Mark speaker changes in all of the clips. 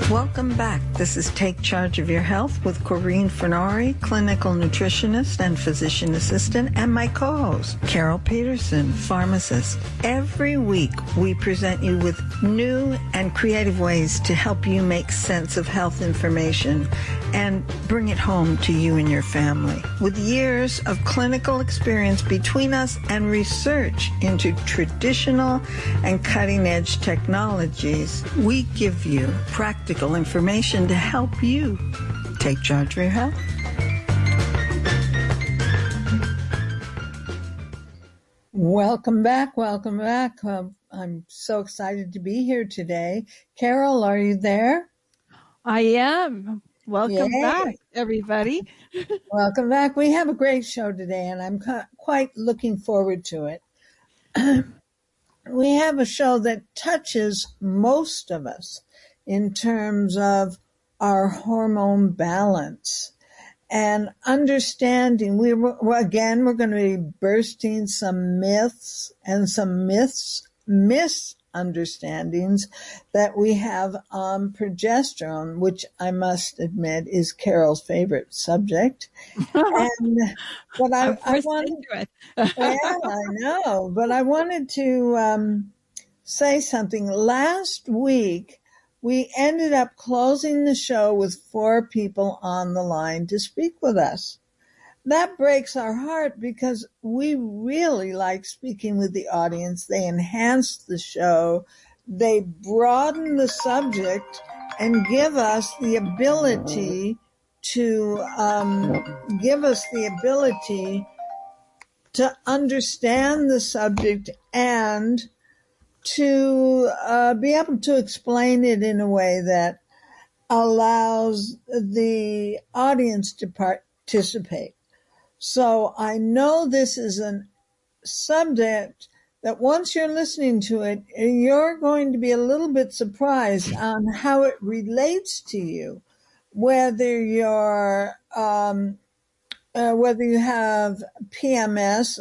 Speaker 1: Welcome back. This is Take Charge of Your Health with Corinne Fernari, clinical nutritionist and physician assistant, and my co-host, Carol Peterson, pharmacist. Every week, we present you with new and creative ways to help you make sense of health information and bring it home to you and your family. With years of clinical experience between us and research into traditional and cutting-edge technologies, we give you practical information to help you take charge of your health. Welcome back. Welcome back. I'm so excited to be here today. Carol, are you there?
Speaker 2: I am. Welcome back, everybody.
Speaker 1: Welcome back. We have a great show today, and I'm quite looking forward to it. We have a show that touches most of us in terms of our hormone balance and understanding. We're going to be bursting some myths and some misunderstandings that we have on progesterone, which I must admit is Carol's favorite subject. And but I wanted I know, but I wanted to say something. Last week, we ended up closing the show with 4 people on the line to speak with us. That breaks our heart because we really like speaking with the audience. They enhance the show. They broaden the subject and give us the ability to understand the subject and to be able to explain it in a way that allows the audience to participate. So I know this is a subject that once you're listening to it, you're going to be a little bit surprised on how it relates to you, whether you have PMS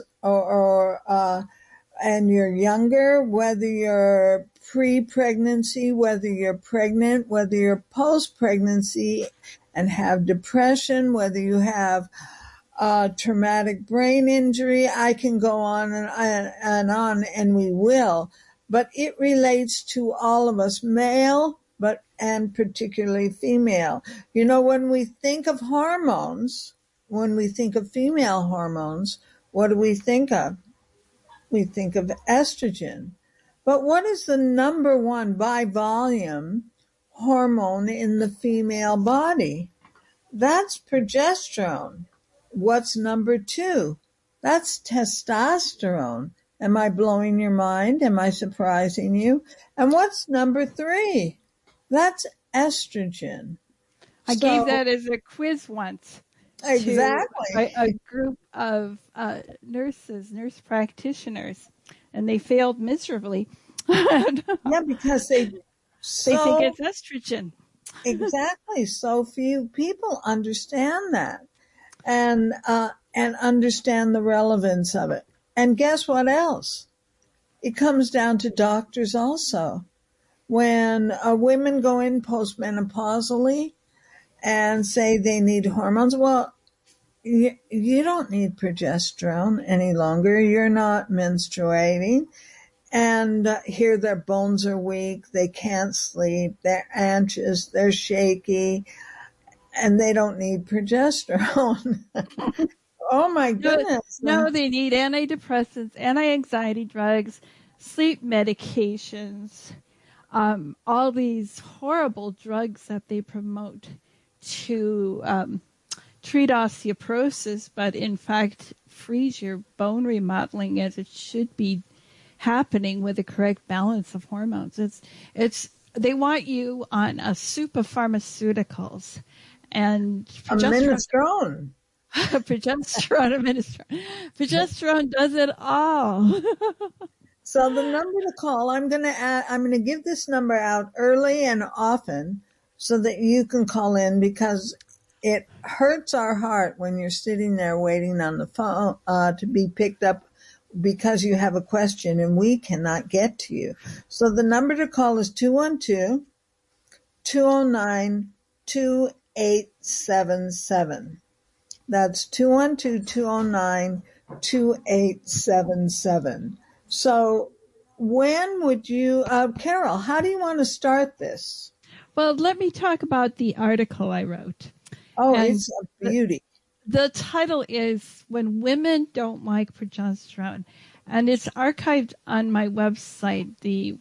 Speaker 1: and you're younger, whether you're pre-pregnancy, whether you're pregnant, whether you're post-pregnancy and have depression, whether you have traumatic brain injury. I can go on and on, and we will. But it relates to all of us, male, and particularly female. You know, when we think of hormones, when we think of female hormones, what do we think of? We think of estrogen. But what is the number one by volume hormone in the female body? That's progesterone. What's number 2? That's testosterone. Am I blowing your mind? Am I surprising you? And what's number 3? That's estrogen.
Speaker 2: I gave that as a quiz once.
Speaker 1: Exactly.
Speaker 2: To a group of nurse practitioners, and they failed miserably.
Speaker 1: Yeah, because they think
Speaker 2: it's estrogen.
Speaker 1: Exactly. So few people understand that and understand the relevance of it. And guess what else? It comes down to doctors also. When women go in postmenopausally and say they need hormones, well, you don't need progesterone any longer. You're not menstruating. And here their bones are weak. They can't sleep. They're anxious. They're shaky. And they don't need progesterone. Oh, my goodness.
Speaker 2: No, they need antidepressants, anti-anxiety drugs, sleep medications, all these horrible drugs that they promote to treat osteoporosis, but in fact freeze your bone remodeling as it should be happening with the correct balance of hormones. They want you on a soup of pharmaceuticals and
Speaker 1: minestrone.
Speaker 2: Progesterone does it all.
Speaker 1: So the number to call, I'm going to give this number out early and often so that you can call in, because it hurts our heart when you're sitting there waiting on the phone to be picked up because you have a question and we cannot get to you. So the number to call is 212 212-209-2877. That's 212-209-2877. So when would you, Carol, how do you want to start this?
Speaker 2: Well, let me talk about the article I wrote.
Speaker 1: Oh,
Speaker 2: And
Speaker 1: it's a beauty.
Speaker 2: The title is When Women Don't Like Progesterone, and it's archived on my website, the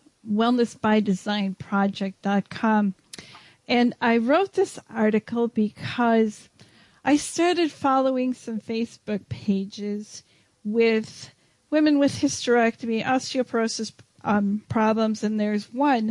Speaker 2: wellnessbydesignproject.com. And I wrote this article because I started following some Facebook pages with women with hysterectomy, osteoporosis problems, and there's one,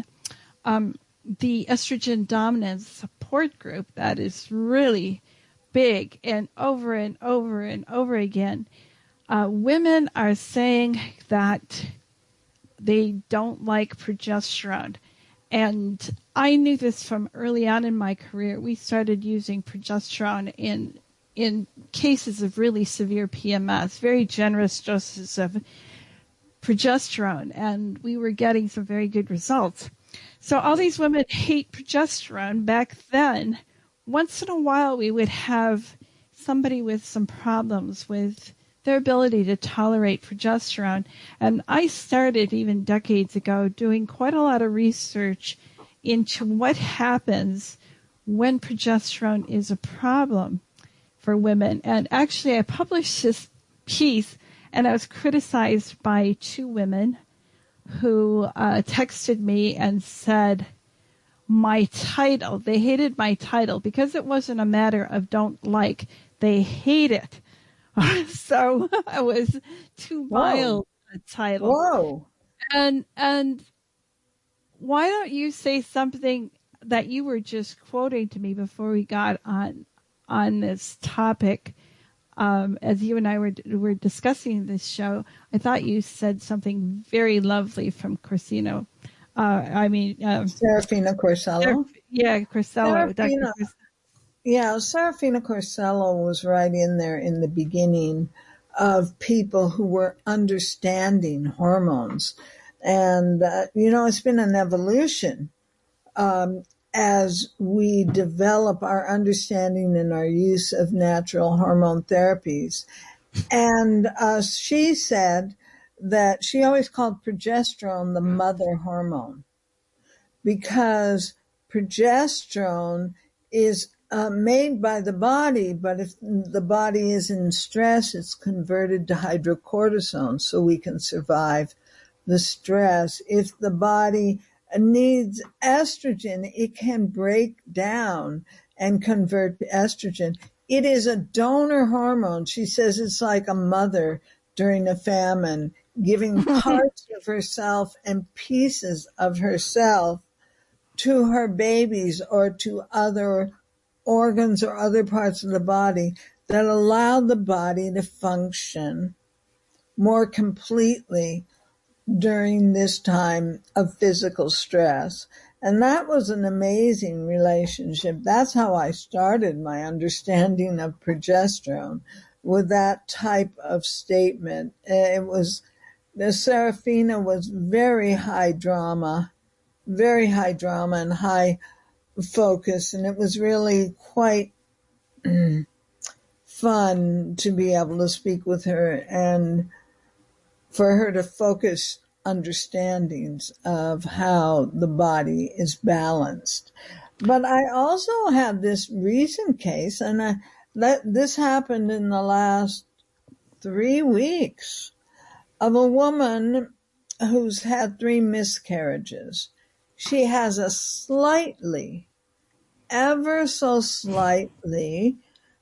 Speaker 2: the estrogen dominance support group, that is really big, and over and over and over again, women are saying that they don't like progesterone. And I knew this from early on in my career. We started using progesterone in cases of really severe PMS, very generous doses of progesterone, and we were getting some very good results. So all these women hate progesterone. Back then, once in a while we would have somebody with some problems with their ability to tolerate progesterone. And I started even decades ago doing quite a lot of research into what happens when progesterone is a problem for women. And actually I published this piece, and I was criticized by two women who texted me and said my title, they hated my title because it wasn't a matter of don't like, they hate it. So I was too mild a title.
Speaker 1: Whoa.
Speaker 2: And why don't you say something that you were just quoting to me before we got on this topic? As you and I were discussing this show, I thought you said something very lovely from Corsino.
Speaker 1: Serafina Corsello.
Speaker 2: Corsello.
Speaker 1: Serafina Corsello was right in there in the beginning of people who were understanding hormones. And, it's been an evolution as we develop our understanding and our use of natural hormone therapies. And she said that she always called progesterone the mother hormone because progesterone is made by the body, but if the body is in stress, it's converted to hydrocortisone so we can survive the stress. If the body needs estrogen, it can break down and convert to estrogen. It is a donor hormone. She says it's like a mother during a famine, giving parts of herself and pieces of herself to her babies or to other organs or other parts of the body that allow the body to function more completely during this time of physical stress. And that was an amazing relationship. That's how I started my understanding of progesterone, with that type of statement. The Serafina was very high drama and high focus, and it was really quite fun to be able to speak with her and for her to focus understandings of how the body is balanced. But I also have this recent case, and this happened in the last 3 weeks, of a woman who's had 3 miscarriages. She has a ever so slightly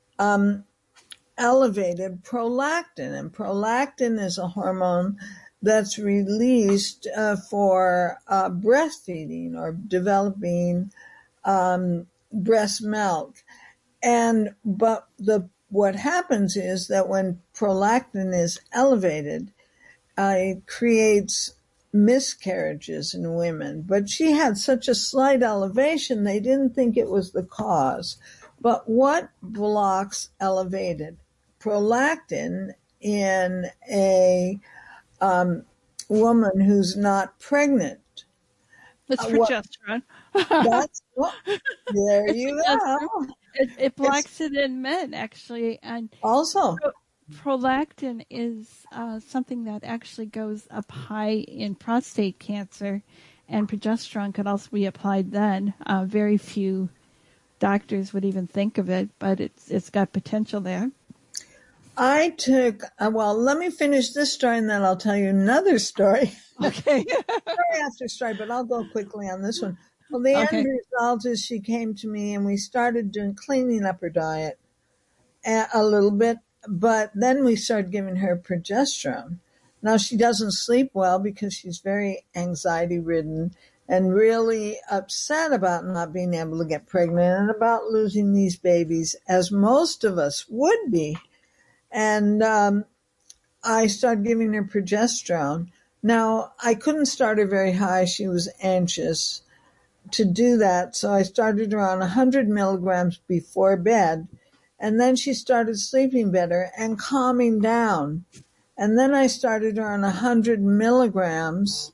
Speaker 1: elevated prolactin. And prolactin is a hormone that's released for breastfeeding or developing breast milk. But what happens is that when prolactin is elevated, it creates miscarriages in women. But she had such a slight elevation, they didn't think it was the cause. But what blocks elevated prolactin in a woman who's not pregnant?
Speaker 2: It's
Speaker 1: What
Speaker 2: progesterone.
Speaker 1: that's what. There
Speaker 2: It's
Speaker 1: you
Speaker 2: progesterone.
Speaker 1: go.
Speaker 2: It
Speaker 1: It's
Speaker 2: blocks it in men, actually. And
Speaker 1: also
Speaker 2: prolactin is something that actually goes up high in prostate cancer, and progesterone could also be applied then. Very few doctors would even think of it, but it's got potential there.
Speaker 1: I took, well, let me finish this story and then I'll tell you another story.
Speaker 2: Okay.
Speaker 1: Story after story, but I'll go quickly on this one. Well, the end
Speaker 2: Okay.
Speaker 1: result is she came to me and we started cleaning up her diet a little bit, but then we started giving her progesterone. Now she doesn't sleep well because she's very anxiety ridden and really upset about not being able to get pregnant and about losing these babies, as most of us would be. And I started giving her progesterone. Now, I couldn't start her very high. She was anxious to do that. So I started her on 100 milligrams before bed. And then she started sleeping better and calming down. And then I started her on 100 milligrams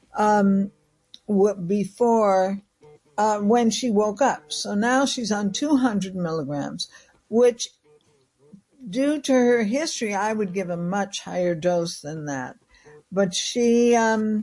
Speaker 1: before when she woke up. So now she's on 200 milligrams, which due to her history, I would give a much higher dose than that. But she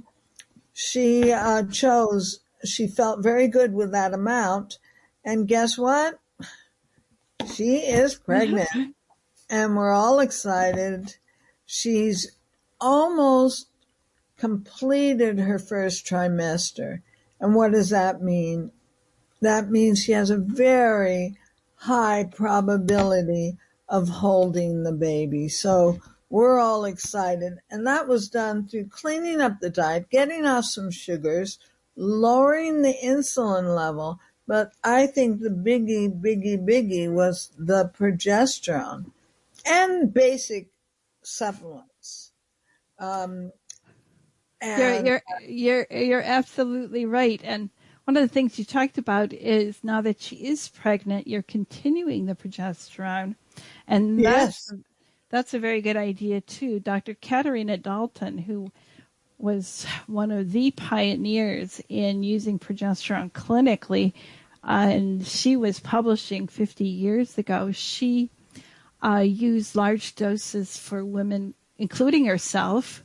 Speaker 1: chose, she felt very good with that amount. And guess what? She is pregnant and we're all excited. She's almost completed her first trimester. And what does that mean? That means she has a very high probability of holding the baby. So we're all excited. And that was done through cleaning up the diet, getting off some sugars, lowering the insulin level. But I think the biggie was the progesterone and basic supplements. And
Speaker 2: You're absolutely right. And one of the things you talked about is now that she is pregnant, you're continuing the progesterone, and
Speaker 1: yes,
Speaker 2: that's a very good idea too. Dr. Katarina Dalton, who was one of the pioneers in using progesterone clinically, and she was publishing 50 years ago. She used large doses for women, including herself,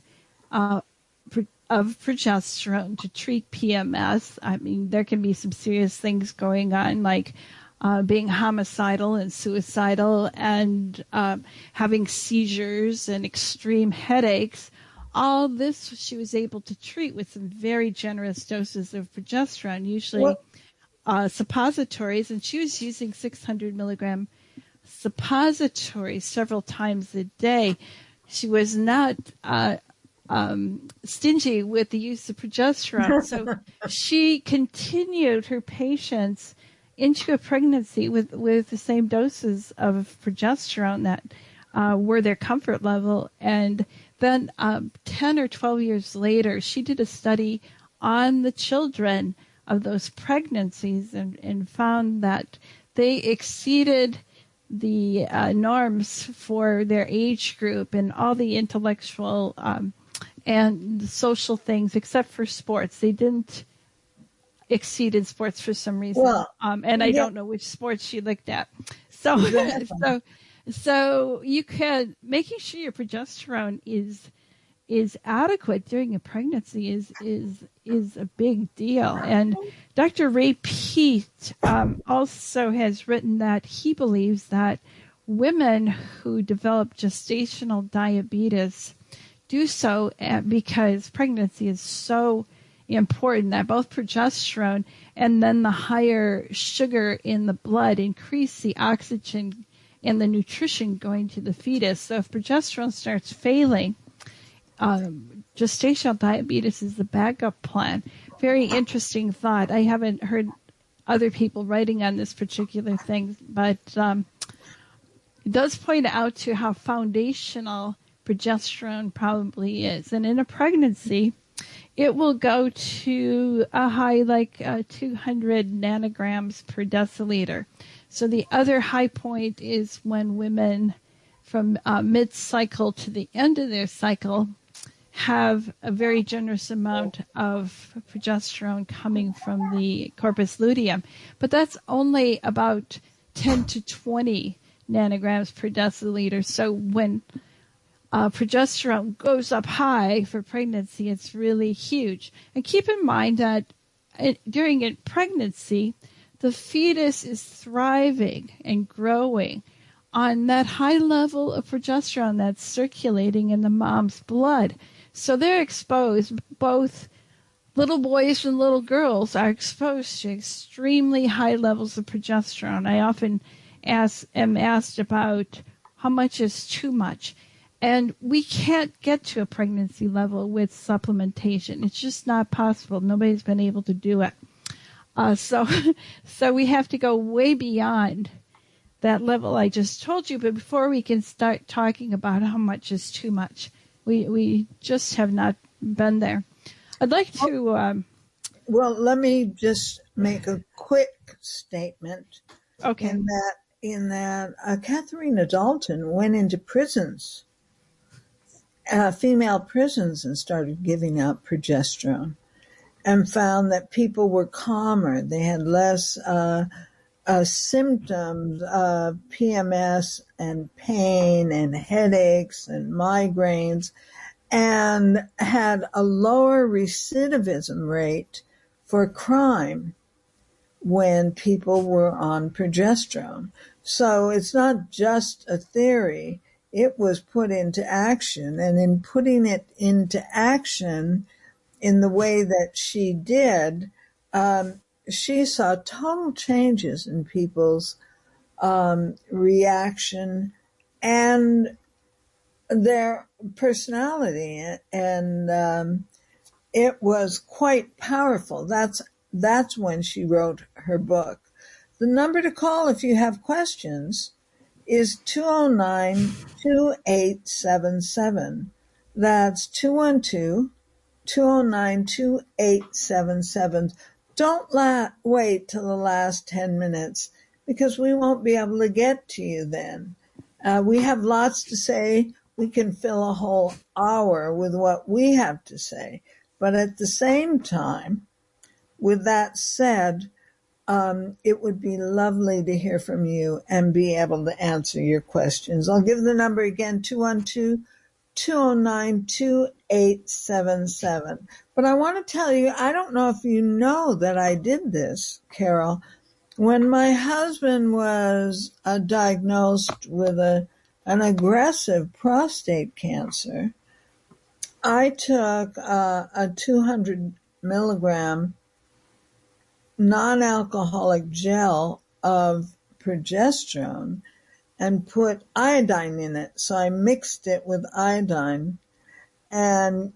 Speaker 2: of progesterone to treat PMS. I mean, there can be some serious things going on, like being homicidal and suicidal and having seizures and extreme headaches. All this she was able to treat with some very generous doses of progesterone, usually suppositories, and she was using 600 milligram suppositories several times a day. She was not stingy with the use of progesterone. So she continued her patients into a pregnancy with the same doses of progesterone that were their comfort level. And then 10 or 12 years later, she did a study on the children of those pregnancies and found that they exceeded the norms for their age group and all the intellectual and the social things, except for sports. They didn't exceed in sports for some reason.
Speaker 1: Well,
Speaker 2: and I don't know which sports she looked at. So, so you could, making sure your progesterone is adequate during a pregnancy is a big deal. And Dr. Ray Peat also has written that he believes that women who develop gestational diabetes do so because pregnancy is so important that both progesterone and then the higher sugar in the blood increase the oxygen and the nutrition going to the fetus. So if progesterone starts failing, gestational diabetes is the backup plan. Very interesting thought. I haven't heard other people writing on this particular thing, but it does point out to how foundational progesterone probably is. And in a pregnancy, it will go to a high like 200 nanograms per deciliter. So the other high point is when women from mid-cycle to the end of their cycle have a very generous amount of progesterone coming from the corpus luteum, but that's only about 10 to 20 nanograms per deciliter. So when progesterone goes up high for pregnancy, it's really huge. And keep in mind that during pregnancy, the fetus is thriving and growing on that high level of progesterone that's circulating in the mom's blood. So they're exposed, both little boys and little girls are exposed to extremely high levels of progesterone. I often am asked about how much is too much. And we can't get to a pregnancy level with supplementation. It's just not possible. Nobody's been able to do it. So we have to go way beyond that level I just told you. But before we can start talking about how much is too much, we just have not been there. I'd like to...
Speaker 1: well, let me just make a quick statement.
Speaker 2: Okay.
Speaker 1: In that Katharina Dalton went into prisons, female prisons, and started giving out progesterone, and found that people were calmer. They had less symptoms of PMS and pain and headaches and migraines, and had a lower recidivism rate for crime when people were on progesterone. So it's not just a theory. It was put into action, and in putting it into action in the way that she did, she saw total changes in people's reaction and their personality, and it was quite powerful. That's when she wrote her book. The number to call if you have questions is 209-2877. That's 212-209-2877. Don't wait till the last 10 minutes, because we won't be able to get to you then. We have lots to say. We can fill a whole hour with what we have to say. But at the same time, with that said, it would be lovely to hear from you and be able to answer your questions. I'll give the number again, 212-209-2877. But I want to tell you, I don't know if you know that I did this, Carol. When my husband was diagnosed with an aggressive prostate cancer, I took a 200 milligram non-alcoholic gel of progesterone and put iodine in it. So I mixed it with iodine. And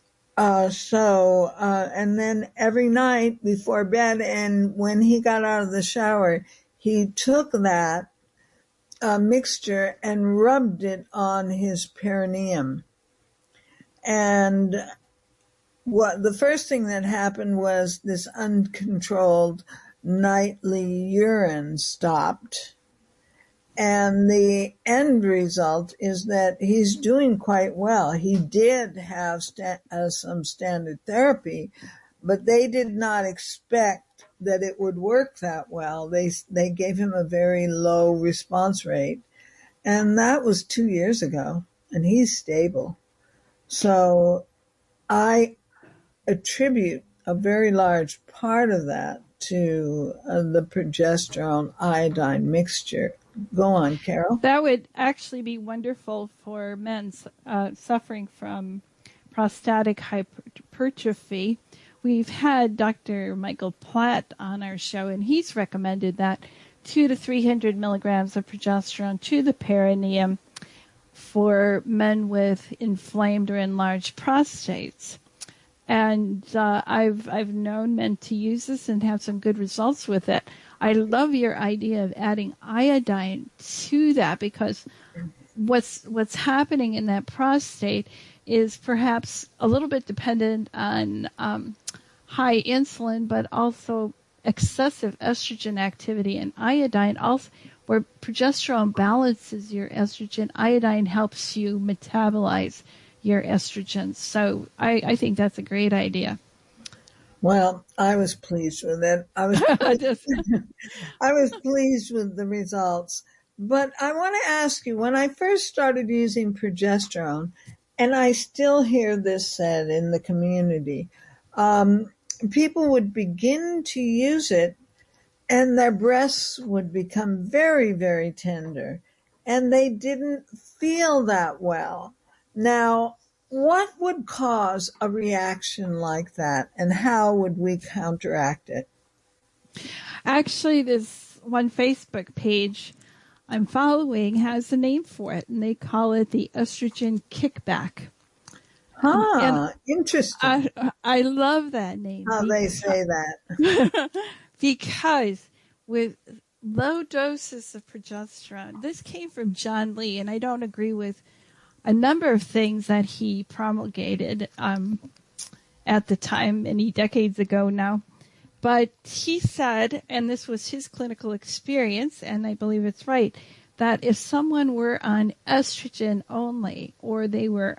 Speaker 1: and then every night before bed, and when he got out of the shower, he took that mixture and rubbed it on his perineum. And the first thing that happened was this uncontrolled nightly urine stopped. And the end result is that he's doing quite well. He did have some standard therapy, but they did not expect that it would work that well. They gave him a very low response rate. And that was 2 years ago, and he's stable. So I attribute a very large part of that to the progesterone iodine mixture. Go on, Carol.
Speaker 2: That would actually be wonderful for men suffering from prostatic hypertrophy. We've had Dr. Michael Platt on our show, and he's recommended that 200 to 300 milligrams of progesterone to the perineum for men with inflamed or enlarged prostates. And I've known men to use this and have some good results with it. I love your idea of adding iodine to that, because what's happening in that prostate is perhaps a little bit dependent on high insulin, but also excessive estrogen activity. And iodine, also, where progesterone balances your estrogen, iodine helps you metabolize your estrogens. So I think that's a great idea.
Speaker 1: Well, I was pleased with it. I was pleased with the results. But I want to ask you, when I first started using progesterone, and I still hear this said in the community, um, people would begin to use it and their breasts would become very, very tender, and they didn't feel that well. Now, what would cause a reaction like that, and how would we counteract it?
Speaker 2: Actually, this one Facebook page I'm following has a name for it, and they call it the estrogen kickback.
Speaker 1: Interesting.
Speaker 2: I love that name.
Speaker 1: How they say that.
Speaker 2: Because with low doses of progesterone, this came from John Lee, and I don't agree with a number of things that he promulgated at the time, many decades ago now. But he said, and this was his clinical experience, and I believe it's right, that if someone were on estrogen only, or they were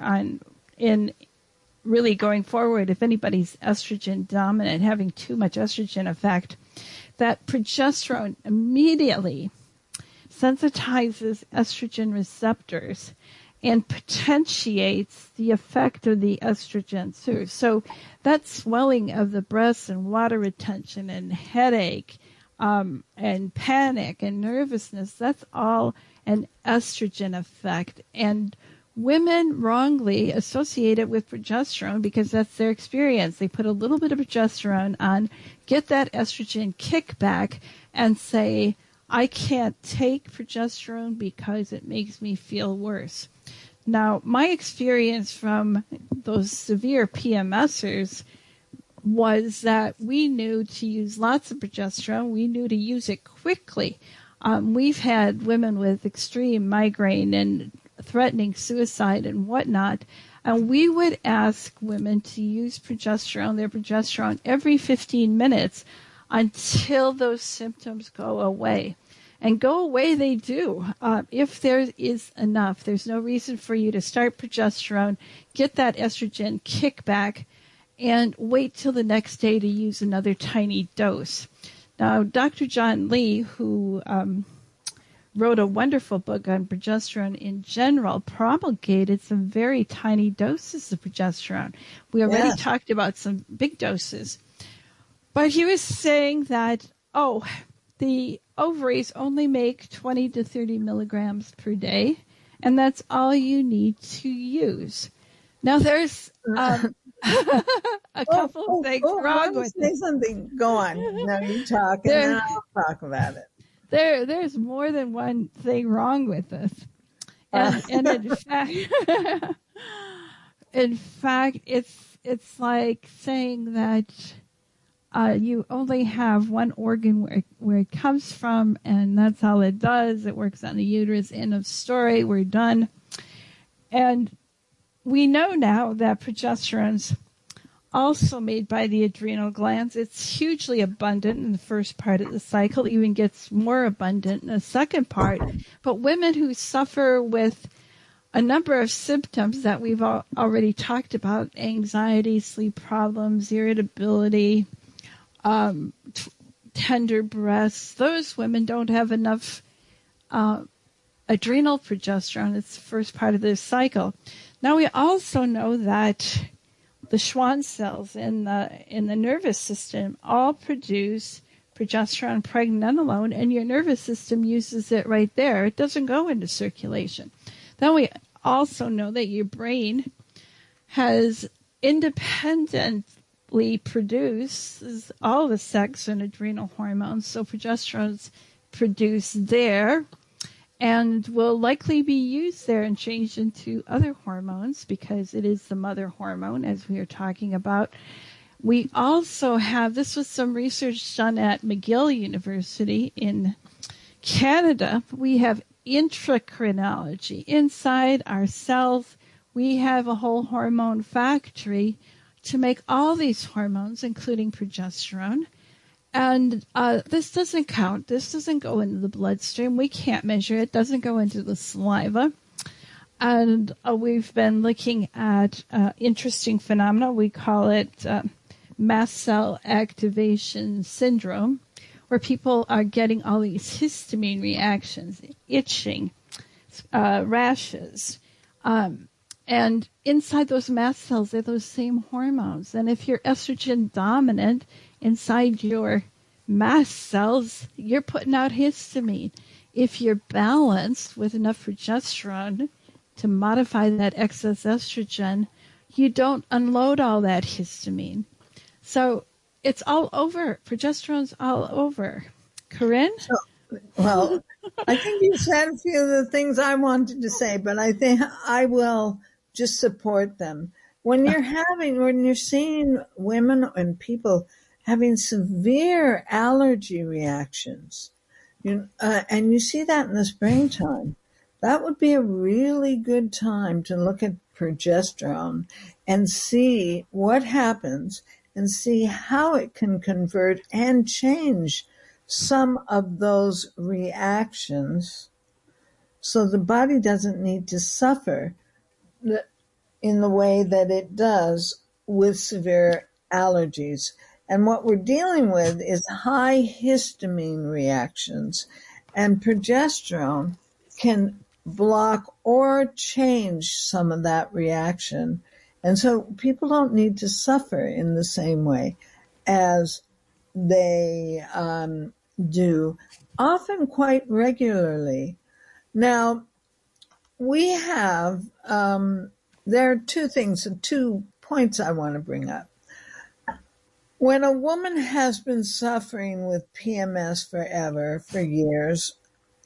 Speaker 2: really going forward, if anybody's estrogen dominant, having too much estrogen effect, that progesterone immediately sensitizes estrogen receptors and potentiates the effect of the estrogen too. So that swelling of the breasts and water retention and headache and panic and nervousness, that's all an estrogen effect. And women wrongly associate it with progesterone because that's their experience. They put a little bit of progesterone on, get that estrogen kickback, and say, I can't take progesterone because it makes me feel worse. Now, my experience from those severe PMSers was that we knew to use lots of progesterone. We knew to use it quickly. We've had women with extreme migraine and threatening suicide and whatnot, and we would ask women to use their progesterone every 15 minutes until those symptoms go away. And go away they do. If there is enough, there's no reason for you to start progesterone, get that estrogen kickback, and wait till the next day to use another tiny dose. Now, Dr. John Lee, who wrote a wonderful book on progesterone in general, promulgated some very tiny doses of progesterone. We already talked about some big doses. But he was saying that, the ovaries only make 20 to 30 milligrams per day, and that's all you need to use. Now, there's a couple of things wrong with it.
Speaker 1: Say something. Go on. Now you talk, and then I'll talk about it.
Speaker 2: There's more than one thing wrong with this. And in fact, it's like saying that you only have one organ where it comes from, and that's all it does. It works on the uterus. End of story. We're done. And we know now that progesterone's also made by the adrenal glands. It's hugely abundant in the first part of the cycle, even gets more abundant in the second part. But women who suffer with a number of symptoms that we've already talked about, anxiety, sleep problems, irritability, tender breasts, those women don't have enough adrenal progesterone. It's the first part of their cycle. Now we also know that the Schwann cells in the nervous system all produce progesterone, pregnenolone, and your nervous system uses it right there. It doesn't go into circulation. Then we also know that your brain has independently produces all the sex and adrenal hormones, so progesterone's produced there and will likely be used there and changed into other hormones because it is the mother hormone, as we are talking about. We also have, this was some research done at McGill University in Canada. We have intracrinology. Inside our cells, we have a whole hormone factory to make all these hormones, including progesterone. And this doesn't count. This doesn't go into the bloodstream. We can't measure it. It doesn't go into the saliva. And we've been looking at interesting phenomena. We call it mast cell activation syndrome, where people are getting all these histamine reactions, itching, rashes. And inside those mast cells are those same hormones. And if you're estrogen dominant inside your mast cells, you're putting out histamine. If you're balanced with enough progesterone to modify that excess estrogen, you don't unload all that histamine. So it's all over. Progesterone's all over. Corinne?
Speaker 1: Well, I think you said a few of the things I wanted to say, but I think I will just support them. When you're seeing women and people having severe allergy reactions, and you see that in the springtime, that would be a really good time to look at progesterone and see what happens and see how it can convert and change some of those reactions so the body doesn't need to suffer in the way that it does with severe allergies. And what we're dealing with is high histamine reactions, and progesterone can block or change some of that reaction. And so people don't need to suffer in the same way as they do, often quite regularly. Now, we have, there are two points I want to bring up. When a woman has been suffering with PMS forever, for years,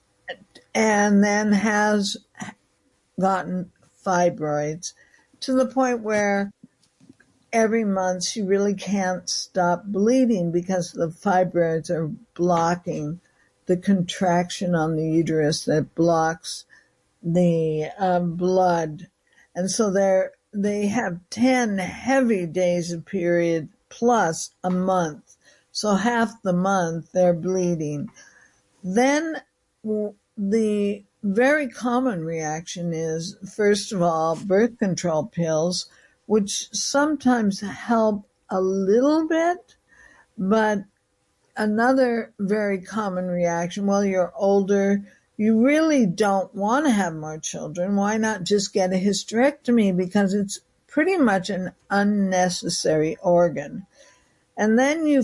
Speaker 1: and then has gotten fibroids to the point where every month she really can't stop bleeding because the fibroids are blocking the contraction on the uterus that blocks the blood. And so they have 10 heavy days of period plus a month. So half the month they're bleeding. Then the very common reaction is, first of all, birth control pills, which sometimes help a little bit, but another very common reaction, well, you're older, you really don't want to have more children. Why not just get a hysterectomy? Because it's pretty much an unnecessary organ. And then you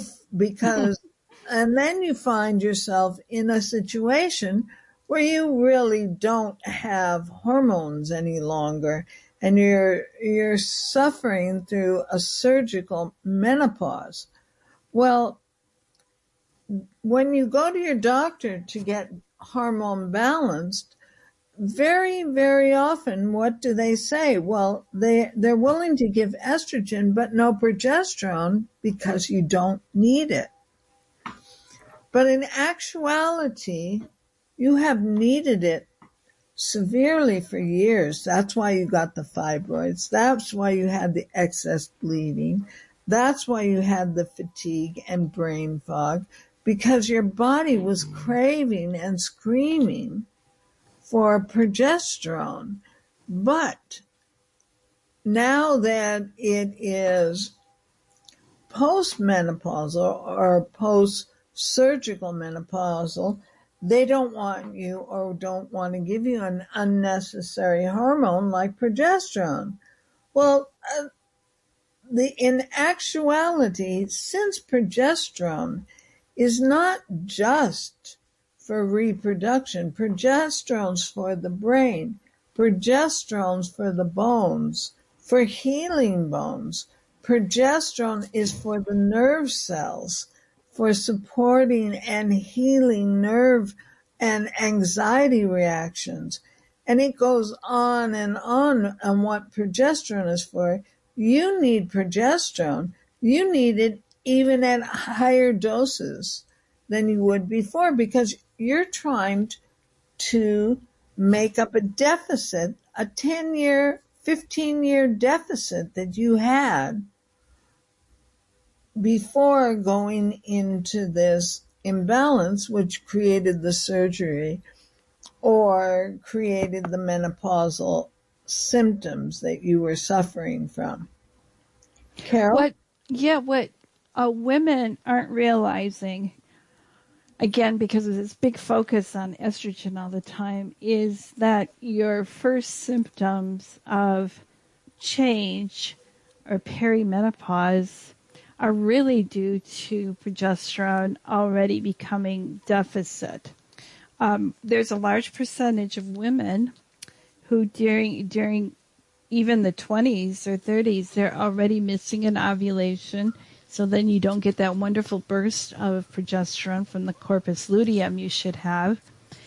Speaker 1: find yourself in a situation where you really don't have hormones any longer, and you're suffering through a surgical menopause. Well, when you go to your doctor to get hormone balanced, very, very often, what do they say? Well, they're willing to give estrogen, but no progesterone because you don't need it. But in actuality, you have needed it severely for years. That's why you got the fibroids. That's why you had the excess bleeding. That's why you had the fatigue and brain fog, because your body was craving and screaming for progesterone. But now that it is postmenopausal or post-surgical menopausal, they don't want you or don't want to give you an unnecessary hormone like progesterone. Well, in actuality, since progesterone is not just for reproduction, progesterone's for the brain, progesterone's for the bones, for healing bones, progesterone is for the nerve cells, for supporting and healing nerve and anxiety reactions. And it goes on what progesterone is for. You need progesterone. You need it even at higher doses than you would before, because you're trying to make up a deficit, a 10-year, 15-year deficit that you had before going into this imbalance, which created the surgery or created the menopausal symptoms that you were suffering from. Carol?
Speaker 2: What women aren't realizing, again, because of this big focus on estrogen all the time, is that your first symptoms of change or perimenopause are really due to progesterone already becoming deficit. There's a large percentage of women who during even the 20s or 30s, they're already missing an ovulation. So then you don't get that wonderful burst of progesterone from the corpus luteum you should have.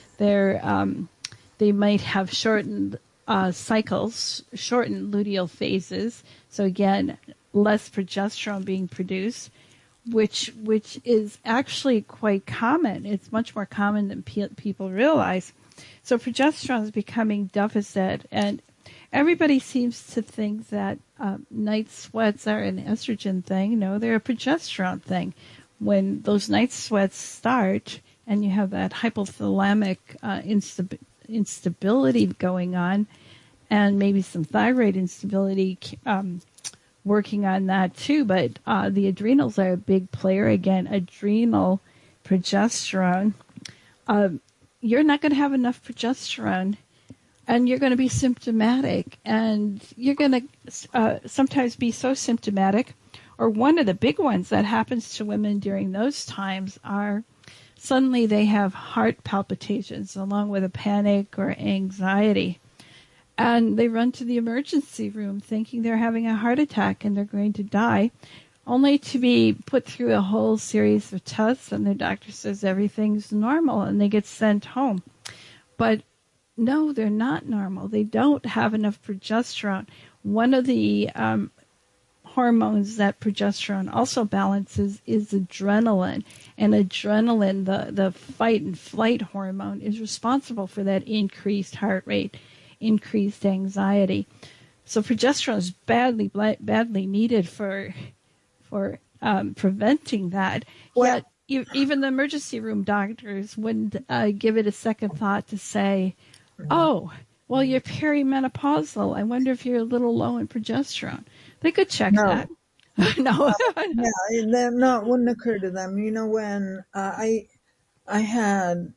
Speaker 2: They might have shortened cycles, shortened luteal phases. So again, less progesterone being produced, which is actually quite common. It's much more common than people realize. So progesterone is becoming deficit, and everybody seems to think that night sweats are an estrogen thing. No, they're a progesterone thing. When those night sweats start and you have that hypothalamic instability going on, and maybe some thyroid instability working on that too, but the adrenals are a big player. Again, adrenal progesterone. You're not going to have enough progesterone, and you're going to be symptomatic, and you're going to sometimes be so symptomatic. Or one of the big ones that happens to women during those times are suddenly they have heart palpitations along with a panic or anxiety. And they run to the emergency room thinking they're having a heart attack and they're going to die, only to be put through a whole series of tests, and their doctor says everything's normal, and they get sent home. But no, they're not normal. They don't have enough progesterone. One of the hormones that progesterone also balances is adrenaline. And adrenaline, the fight and flight hormone, is responsible for that increased heart rate, increased anxiety. So progesterone is badly needed for preventing that.
Speaker 1: Well,
Speaker 2: Yet even the emergency room doctors wouldn't give it a second thought to say, "Oh, well, you're perimenopausal. I wonder if you're a little low in progesterone." They could check that. No.
Speaker 1: Yeah, it wouldn't occur to them. You know, when I had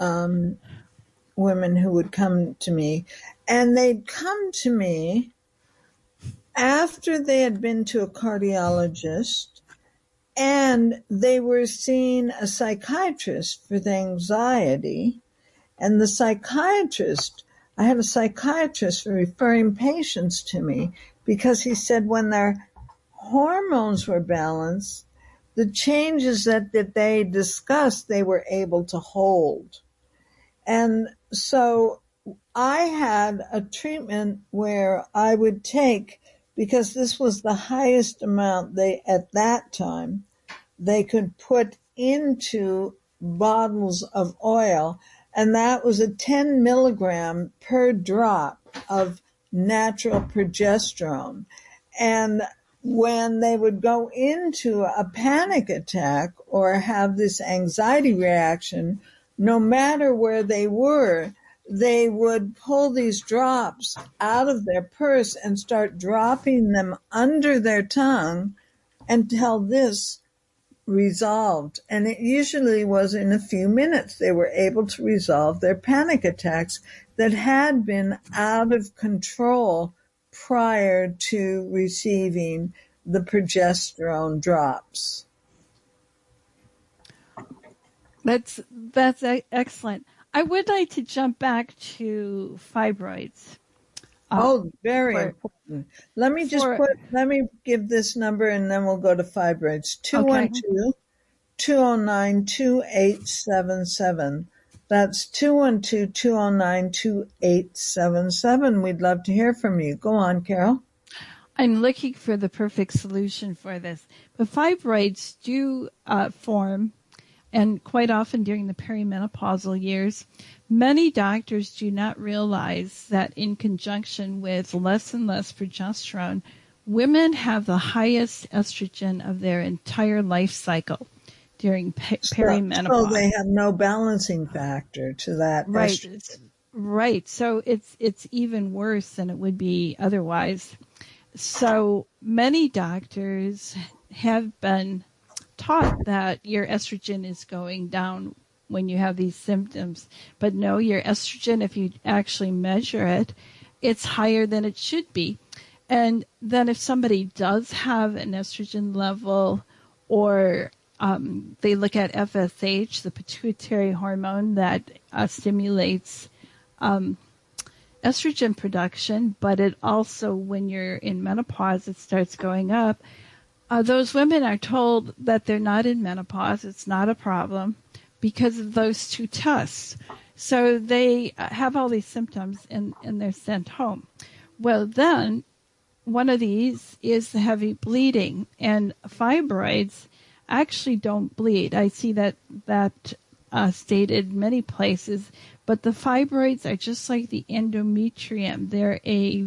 Speaker 1: women who would come to me, and they'd come to me after they had been to a cardiologist and they were seeing a psychiatrist for the anxiety. And the psychiatrist, I had a psychiatrist referring patients to me because he said when their hormones were balanced, the changes that they discussed, they were able to hold. And so I had a treatment where I would take, because this was the highest amount at that time, they could put into bottles of oil, and that was a 10 milligram per drop of natural progesterone. And when they would go into a panic attack or have this anxiety reaction, no matter where they were, they would pull these drops out of their purse and start dropping them under their tongue until this resolved. And it usually was in a few minutes they were able to resolve their panic attacks that had been out of control prior to receiving the progesterone drops.
Speaker 2: That's excellent. I would like to jump back to fibroids.
Speaker 1: Very important. Let me give this number and then we'll go to fibroids. 212-209-2877. That's 212-209-2877. We'd love to hear from you. Go on, Carol.
Speaker 2: I'm looking for the perfect solution for this. But fibroids do form, and quite often during the perimenopausal years. Many doctors do not realize that in conjunction with less and less progesterone, women have the highest estrogen of their entire life cycle during perimenopause.
Speaker 1: So they have no balancing factor to that.
Speaker 2: Right.
Speaker 1: Estrogen.
Speaker 2: Right. So it's even worse than it would be otherwise. So many doctors have been taught that your estrogen is going down when you have these symptoms. But no, your estrogen, if you actually measure it, it's higher than it should be. And then if somebody does have an estrogen level, or they look at FSH, the pituitary hormone that stimulates estrogen production, but it also, when you're in menopause, it starts going up. Those women are told that they're not in menopause. It's not a problem because of those two tests. So they have all these symptoms and they're sent home. Well, then one of these is the heavy bleeding, and fibroids actually don't bleed. I see that stated many places, but the fibroids are just like the endometrium. They're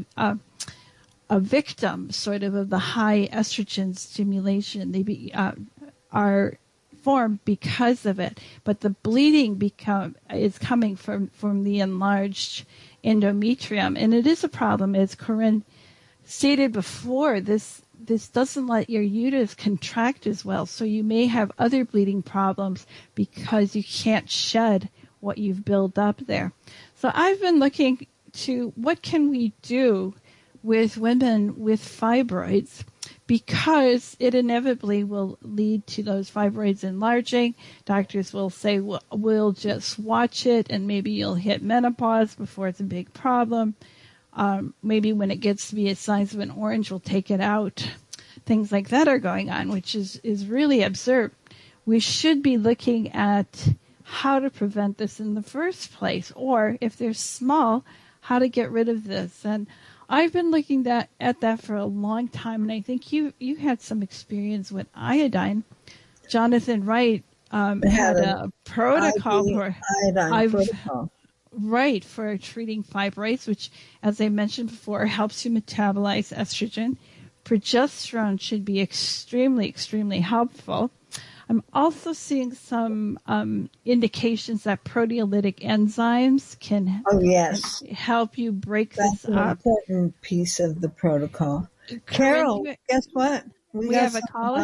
Speaker 2: a victim, sort of the high estrogen stimulation. They are formed because of it, but the bleeding is coming from the enlarged endometrium, and it is a problem, as Corinne stated before. This doesn't let your uterus contract as well, so you may have other bleeding problems because you can't shed what you've built up there. So I've been looking to what can we do with women with fibroids, because it inevitably will lead to those fibroids enlarging. Doctors will say, well, we'll just watch it and maybe you'll hit menopause before it's a big problem. Maybe when it gets to be the size of an orange, we'll take it out. Things like that are going on, which is really absurd. We should be looking at how to prevent this in the first place, or if they're small, how to get rid of this. And I've been looking at that for a long time, and I think you had some experience with iodine. Jonathan Wright had a protocol for
Speaker 1: iodine protocol.
Speaker 2: Right, for treating fibroids, which, as I mentioned before, helps you metabolize estrogen. Progesterone should be extremely, extremely helpful. I'm also seeing some indications that proteolytic enzymes can help you break this up.
Speaker 1: That's an important piece of the protocol. Carol, guess what?
Speaker 2: We have a caller.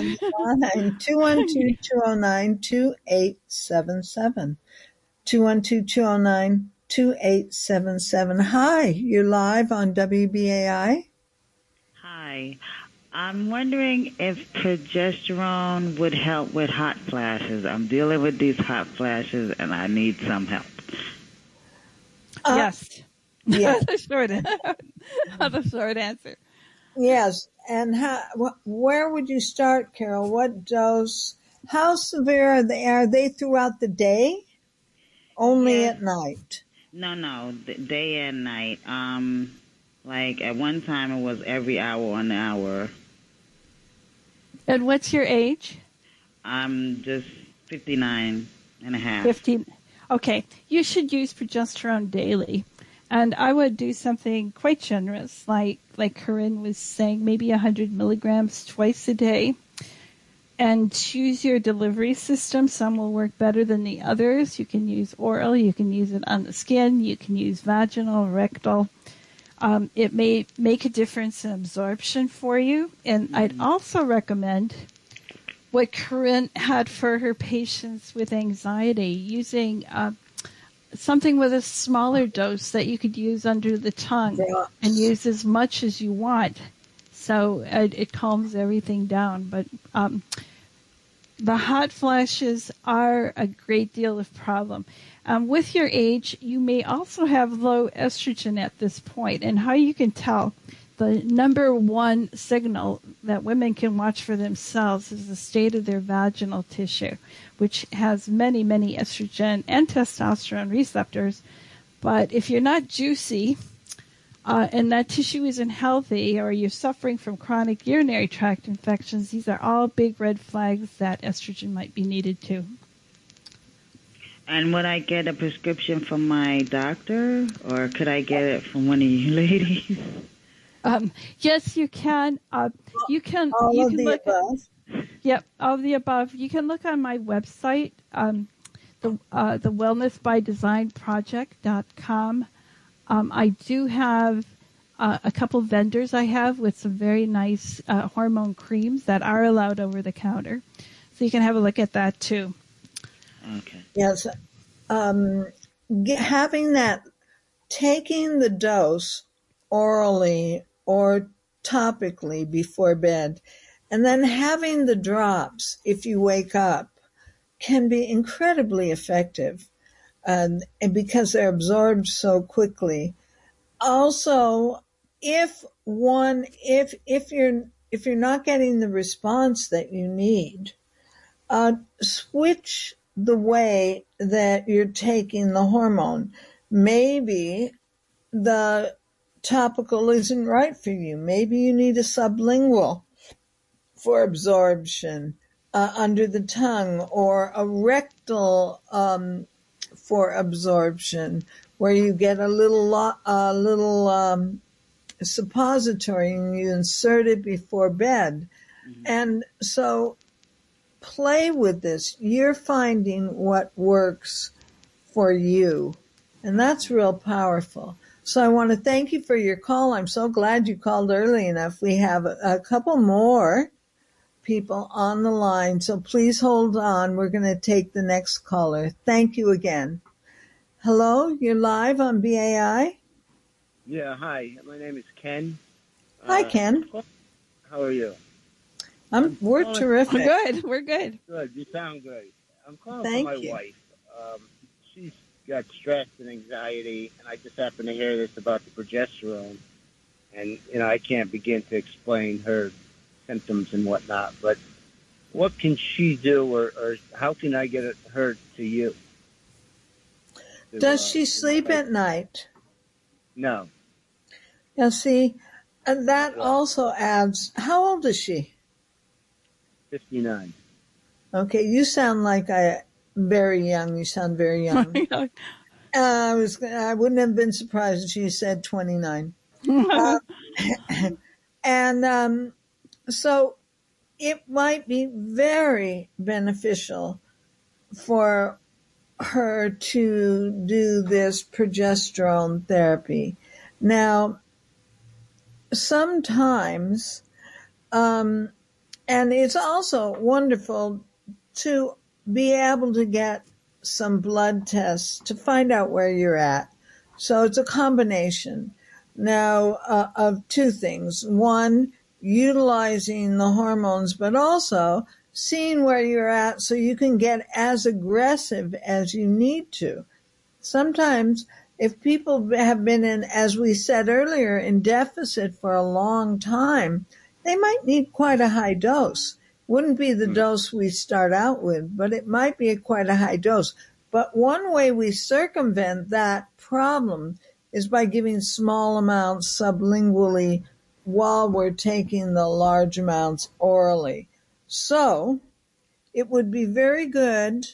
Speaker 1: 212-209-2877. 212-209-2877. Hi, you're live on WBAI.
Speaker 3: Hi. I'm wondering if progesterone would help with hot flashes. I'm dealing with these hot flashes and I need some help.
Speaker 2: Yes.
Speaker 1: Yeah.
Speaker 2: The short answer.
Speaker 1: Yes. And where would you start, Carol? What dose? How severe are they? Are they throughout the day? Only at night?
Speaker 3: No, day and night. Like at one time it was every hour on the hour.
Speaker 2: And what's your age?
Speaker 3: I'm just 59 and a half.
Speaker 2: 15. Okay. You should use progesterone daily. And I would do something quite generous, like Corinne was saying, maybe 100 milligrams twice a day. And choose your delivery system. Some will work better than the others. You can use oral. You can use it on the skin. You can use vaginal, rectal. It may make a difference in absorption for you. And I'd also recommend what Corinne had for her patients with anxiety, using something with a smaller dose that you could use under the tongue and use as much as you want. So it calms everything down. But the hot flashes are a great deal of problem. With your age, you may also have low estrogen at this point. And how you can tell, the number one signal that women can watch for themselves is the state of their vaginal tissue, which has many, many estrogen and testosterone receptors. But if you're not juicy, and that tissue isn't healthy, or you're suffering from chronic urinary tract infections, these are all big red flags that estrogen might be needed too.
Speaker 3: And would I get a prescription from my doctor, or could I get it from one of you ladies?
Speaker 2: Yes, you can. You can look. Yep, all of the above. You can look on my website, the wellnessbydesignproject.com. I do have a couple vendors I have with some very nice hormone creams that are allowed over the counter. So you can have a look at that too.
Speaker 3: Okay.
Speaker 1: Yes. Having that, taking the dose orally or topically before bed, and then having the drops if you wake up can be incredibly effective, and because they're absorbed so quickly. Also, if you're not getting the response that you need, switch the way that you're taking the hormone. Maybe the topical isn't right for you. Maybe you need a sublingual for absorption under the tongue, or a rectal for absorption, where you get a little suppository and you insert it before bed. And so play with this. You're finding what works for you, and that's real powerful. So I want to thank you for your call. I'm so glad you called early enough. We have a couple more people on the line, so please hold on. We're going to take the next caller. Thank you again. Hello, you're live on BAI.
Speaker 4: Yeah, hi. My name is Ken.
Speaker 1: Hi, Ken.
Speaker 4: How are you?
Speaker 1: We're terrific.
Speaker 2: We're good.
Speaker 4: Good. You sound great. I'm calling
Speaker 1: Thank
Speaker 4: for my
Speaker 1: you.
Speaker 4: wife. She's got stress and anxiety, and I just happened to hear this about the progesterone. And, I can't begin to explain her symptoms and whatnot, but what can she do, or how can I get her to you?
Speaker 1: Does she sleep at night?
Speaker 4: No.
Speaker 1: Yeah, see, and that also adds, how old is she?
Speaker 4: 59.
Speaker 1: Okay, you sound like very young. You sound very young. I wouldn't have been surprised if she said 29. And so it might be very beneficial for her to do this progesterone therapy. Now, sometimes, and it's also wonderful to be able to get some blood tests to find out where you're at. So it's a combination now of two things. One, utilizing the hormones, but also seeing where you're at so you can get as aggressive as you need to. Sometimes if people have been in, as we said earlier, in deficit for a long time, they might need quite a high dose. Wouldn't be the dose we start out with, but it might be quite a high dose. But one way we circumvent that problem is by giving small amounts sublingually while we're taking the large amounts orally. So it would be very good.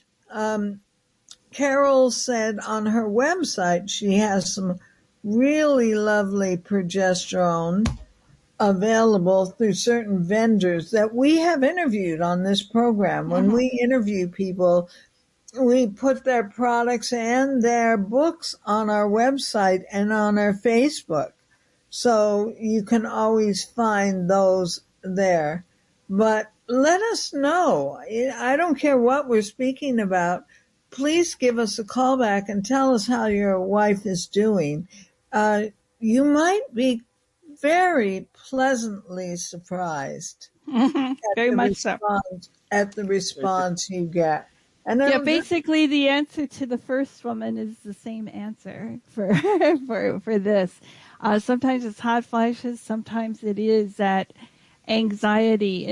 Speaker 1: Carol said on her website she has some really lovely progesterone available through certain vendors that we have interviewed on this program. When we interview people, we put their products and their books on our website and on our Facebook. So you can always find those there. But let us know. I don't care what we're speaking about. Please give us a call back and tell us how your wife is doing. You might be very pleasantly surprised
Speaker 2: Very much so.
Speaker 1: At the response you get. And
Speaker 2: basically the answer to the first woman is the same answer for for this. Sometimes it's hot flashes, sometimes it is that anxiety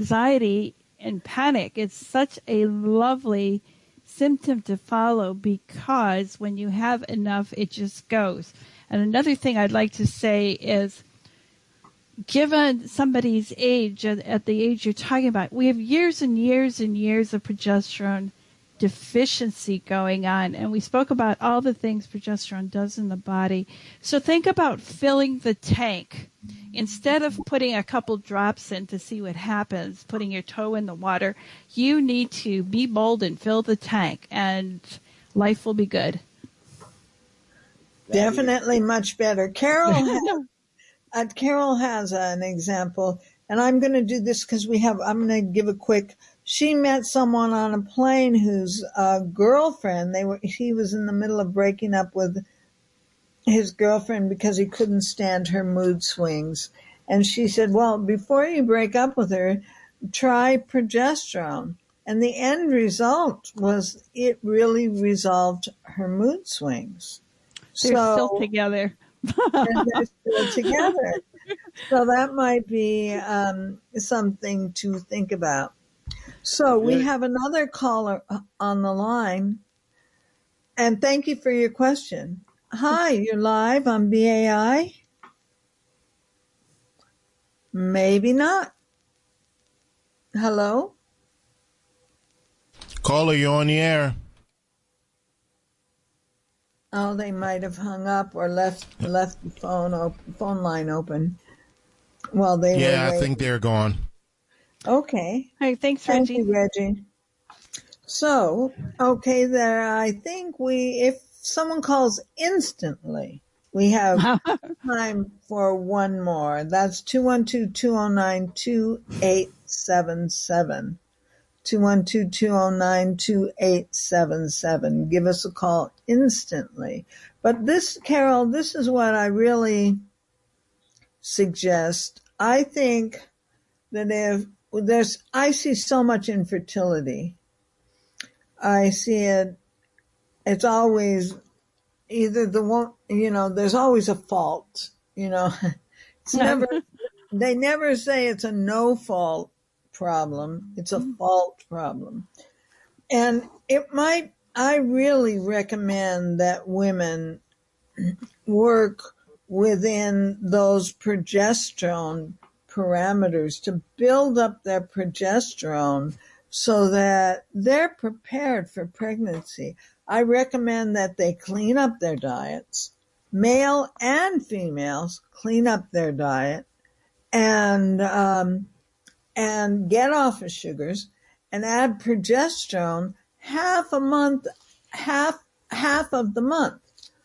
Speaker 2: and panic. It's such a lovely symptom to follow, because when you have enough, it just goes. And another thing I'd like to say is, given somebody's age, at the age you're talking about, we have years and years and years of progesterone deficiency going on. And we spoke about all the things progesterone does in the body. So think about filling the tank. Instead of putting a couple drops in to see what happens, putting your toe in the water, you need to be bold and fill the tank, and life will be good.
Speaker 1: Definitely much better. Carol has an example, and I'm going to do this because I'm going to give a quick. She met someone on a plane whose girlfriend. He was in the middle of breaking up with his girlfriend because he couldn't stand her mood swings, and she said, "Well, before you break up with her, try progesterone." And the end result was it really resolved her mood swings.
Speaker 2: They're still together.
Speaker 1: And they're still together. So that might be something to think about. So we have another caller on the line. And thank you for your question. Hi, you're live on BAI? Maybe not. Hello?
Speaker 5: Caller, you're on the air.
Speaker 1: Oh, they might have hung up or left the phone line open. Well, they were waiting.
Speaker 5: I think they're gone.
Speaker 1: Okay.
Speaker 2: Hey, thanks, Reggie.
Speaker 1: Thank you, Reggie. So, okay, I think if someone calls instantly, we have time for one more. That's 212-209-2877. 212-209-2877. Give us a call instantly. But Carol, this is what I really suggest. I think that I see so much infertility. I see it's always either the one, there's always a fault, it's never, they never say it's a no fault problem. It's a fault problem. And I really recommend that women work within those progesterone parameters to build up their progesterone so that they're prepared for pregnancy. I recommend that they clean up their diets. Male and females clean up their diet and get off of sugars and add progesterone half of the month,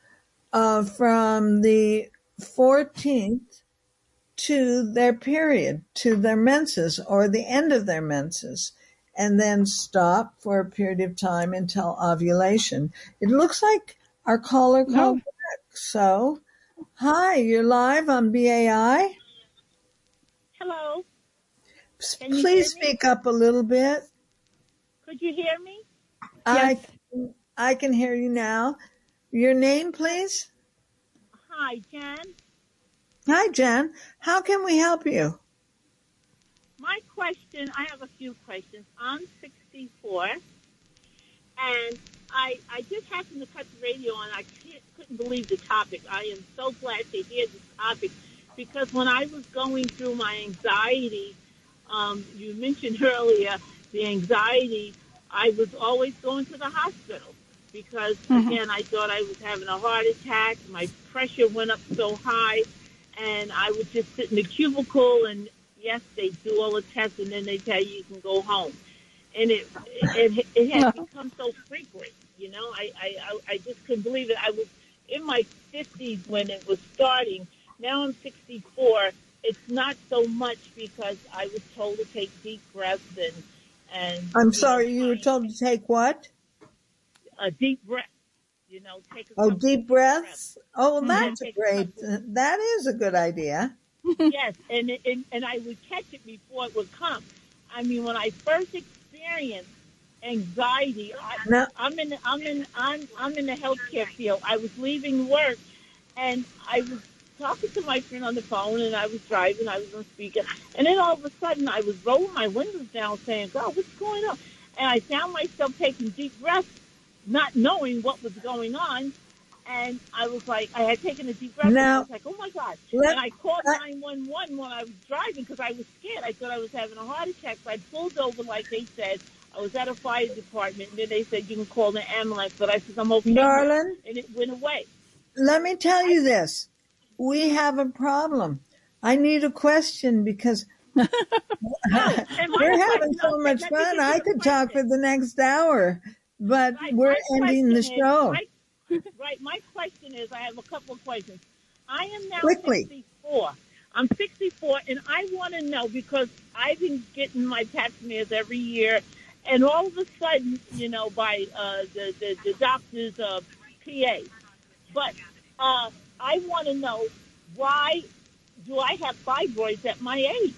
Speaker 1: from the 14th to their period, to their menses or the end of their menses, and then stop for a period of time until ovulation. It looks like our caller called back. So, hi, you're live on BAI.
Speaker 6: Hello.
Speaker 1: Please speak up a little bit.
Speaker 6: Could you hear me?
Speaker 2: Yes.
Speaker 1: I can hear you now. Your name, please?
Speaker 6: Hi, Jen.
Speaker 1: Hi, Jen. How can we help you?
Speaker 6: My question, I have a few questions. I'm 64, and I just happened to cut the radio on. I couldn't believe the topic. I am so glad to hear this topic, because when I was going through my anxiety, you mentioned earlier the anxiety, I was always going to the hospital because, again, I thought I was having a heart attack. My pressure went up so high, and I would just sit in the cubicle, and yes, they do all the tests, and then they tell you can go home. And it had become so frequent, I just couldn't believe it. I was in my 50s when it was starting. Now I'm 64. It's not so much because I was told to take deep breaths and
Speaker 1: I'm sorry, you were told to take what?
Speaker 6: A deep breath. Take a
Speaker 1: deep breaths? Oh, well, that's that is a good idea.
Speaker 6: Yes, and I would catch it before it would come. I mean, when I first experienced anxiety, I'm in the healthcare field. I was leaving work, and I was talking to my friend on the phone, and I was driving. I was on speaker, and then all of a sudden, I was rolling my windows down, saying, "God, what's going on?" And I found myself taking deep breaths, not knowing what was going on. And I was like, I had taken a deep breath, and I was like, oh, my God. And I called 911 when I was driving because I was scared. I thought I was having a heart attack. So I pulled over, like they said. I was at a fire department, and then they said, you can call the ambulance. But I said, I'm okay.
Speaker 1: Darling,
Speaker 6: and it went away.
Speaker 1: Let me tell you this. We have a problem. I need a question because we're having so much fun. I could talk for the next hour, but we're ending the show.
Speaker 6: Right. My question is, I have a couple of questions. I am now
Speaker 1: Quickly.
Speaker 6: 64. I'm 64, and I want to know because I've been getting my pap smears every year, and all of a sudden, by the doctor's PA. But I want to know, why do I have fibroids at my age?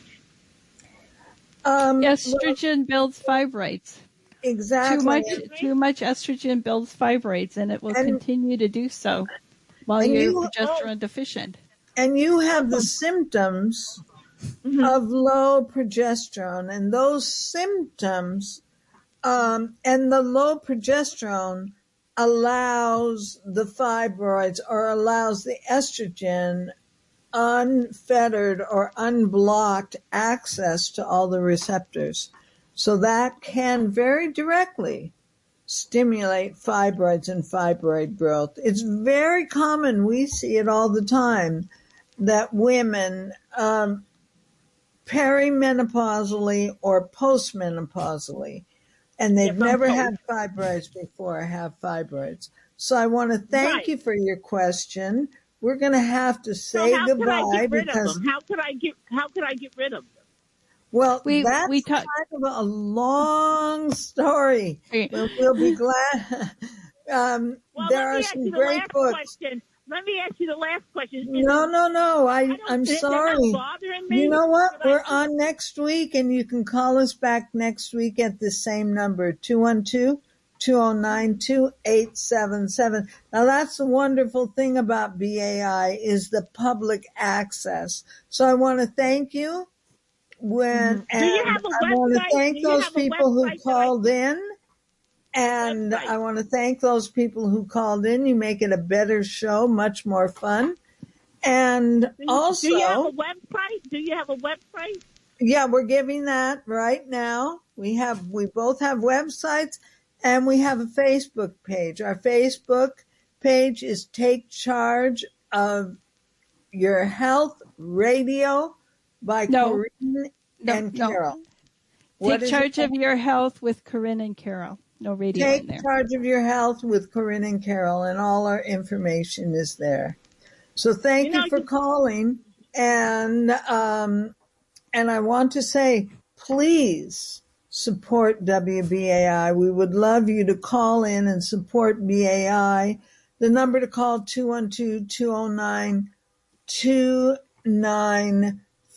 Speaker 2: Estrogen builds fibroids.
Speaker 1: Exactly.
Speaker 2: Too much estrogen builds fibroids, and it will continue to do so while you're progesterone deficient.
Speaker 1: And you have the symptoms of low progesterone, and those symptoms, and the low progesterone allows the fibroids, or allows the estrogen unfettered or unblocked access to all the receptors. So that can very directly stimulate fibroids and fibroid growth. It's very common. We see it all the time that women perimenopausally or postmenopausally, and they've never had fibroids before, have fibroids. So I want to thank you for your question. We're going to have to say goodbye because
Speaker 6: how could I get rid of them?
Speaker 1: Well, that's kind of a long story. We'll be glad. There are some great books.
Speaker 6: Let me ask you the last question.
Speaker 1: No. I'm sorry.
Speaker 6: Bothering me.
Speaker 1: You know what? We're on next week, and you can call us back next week at the same number, 212-209-2877. Now, that's the wonderful thing about BAI is the public access. So I want to thank you. I want to thank those people who called in. And I want to thank those people who called in. You make it a better show, much more fun. And also,
Speaker 6: do you have a website?
Speaker 1: Yeah, we're giving that right now. We both have websites, and we have a Facebook page. Our Facebook page is Take Charge of Your Health Radio by Corinne and Carol.
Speaker 2: Take Charge of Your Health with Corinne and Carol. No radio in there.
Speaker 1: Take Charge of Your Health with Corinne and Carol, and all our information is there. So thank you for calling. And I want to say, please support WBAI. We would love you to call in and support BAI. The number to call, 212-209-2950,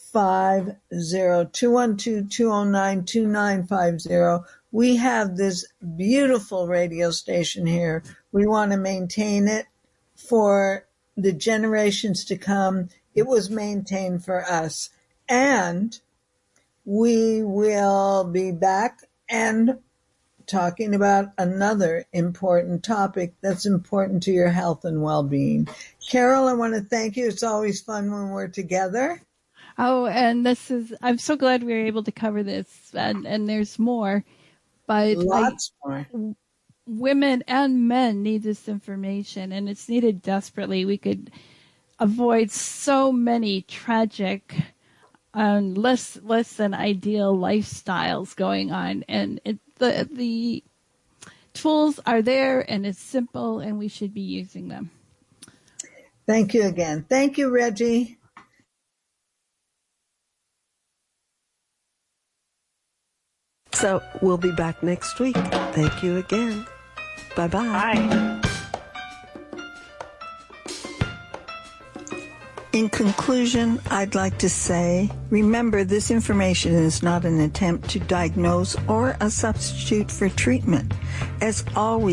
Speaker 1: 212-209-2950. We have this beautiful radio station here. We want to maintain it for the generations to come. It was maintained for us. And we will be back and talking about another important topic that's important to your health and well-being. Carol, I want to thank you. It's always fun when we're together.
Speaker 2: Oh, and I'm so glad we were able to cover this, and there's more. But
Speaker 1: lots more.
Speaker 2: Women and men need this information, and it's needed desperately. We could avoid so many tragic, less than ideal lifestyles going on. And the tools are there, and it's simple, and we should be using them.
Speaker 1: Thank you again. Thank you, Reggie.
Speaker 7: So we'll be back next week. Thank you again. Bye-bye.
Speaker 6: Bye.
Speaker 1: In conclusion, I'd like to say, remember, this information is not an attempt to diagnose or a substitute for treatment. As always,